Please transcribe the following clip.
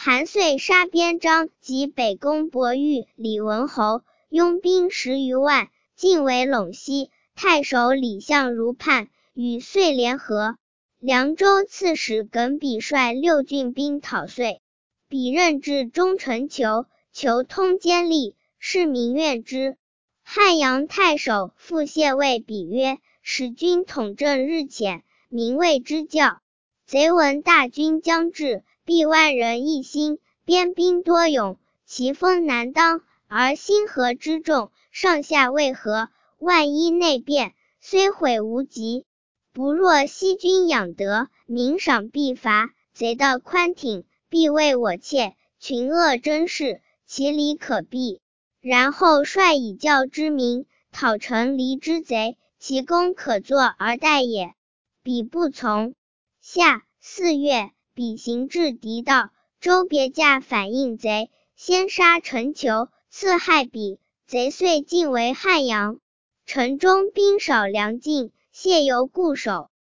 韩遂杀边章及北宫博玉、李文侯，拥兵10余万，进围陇西。太守李相如叛，与遂联合。凉州刺史耿比率6郡兵讨遂，比任至中丞囚，囚通监吏，是民怨之。汉阳太守傅谢谓比曰：使君统政日浅，民谓之教。贼闻大军将至，必万人一心，边兵多勇，其锋难当，而兴河之众，上下未和，万一内变，虽毁无及。不若西军养德，民赏必伐，贼道宽挺，必为我窃，群恶争势，其理可避。然后率以教之民，讨城离之贼，其功可作而待也。彼不从。夏4月，彼行至狄道，周别驾反应贼，先杀陈求，次害彼，贼遂进围汉阳。城中兵少粮尽，谢由固守。